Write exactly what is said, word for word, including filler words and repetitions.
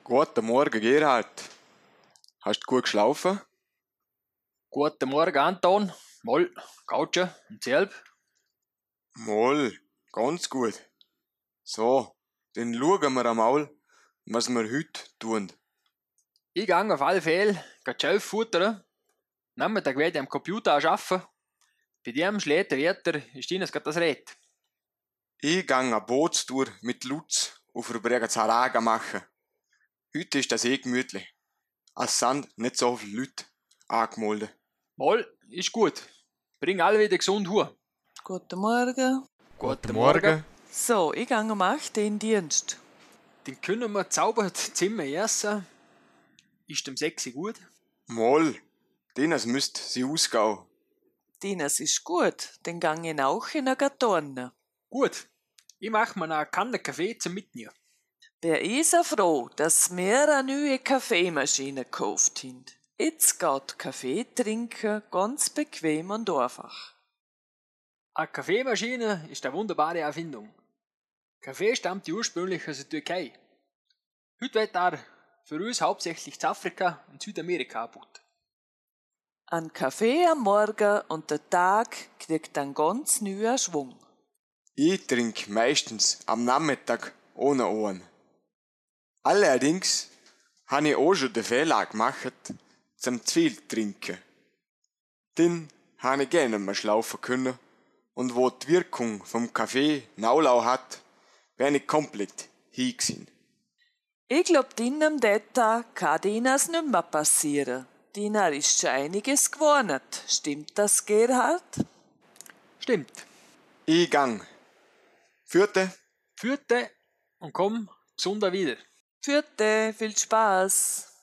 Guten Morgen, Gerhard. Hast du gut geschlafen? Guten Morgen, Anton. Moll, Gautsche und selb. Moll, ganz gut. So, dann schauen wir einmal, was wir heute tun. Ich gehe auf alle Fälle Schäf futtern. Nachmittag werde ich am Computer arbeiten. Bei dem schlägt der Wetter, ist Ihnen gerade das Rät. Ich gehe eine Bootstour mit Lutz auf der Brega Zaraga machen. Heute ist das eh gemütlich. Es sind nicht so viele Leute angemeldet. Moll, ist gut. Bring alle wieder gesund hoch. Guten Morgen. Guten Morgen. So, ich gehe um acht in den Dienst. Dann können wir zaubert Zimmer essen. Ist dem sechs gut? Moll, denen müsst sie ausgehen. Dines ist gut, dann gehe ich auch in eine Gatorne. Gut. Ich mache mir eine Kanne Kaffee zum Mitnehmen. Wer ist so froh, dass wir eine neue Kaffeemaschine gekauft haben. Jetzt geht Kaffee trinken ganz bequem und einfach. Eine Kaffeemaschine ist eine wunderbare Erfindung. Kaffee stammt ursprünglich aus der Türkei. Heute wird er für uns hauptsächlich zu Afrika und Südamerika gebaut. Ein Kaffee am Morgen und der Tag kriegt einen ganz neuen Schwung. Ich trinke meistens am Nachmittag ohne Ohren. Allerdings habe ich auch schon den Fehler gemacht, zum zu viel zu trinken. Dann habe ich gerne mal schlafen können und wo die Wirkung vom Kaffee Naulau hat, bin ich komplett hingesehen. Ich glaub, deinem Deta kann Dinas nicht mehr passieren. Dina ist schon einiges gewonnen. Stimmt das, Gerhard? Stimmt. Ich gang. Vierte. Vierte und komm gesunder wieder. Vierte, viel Spaß.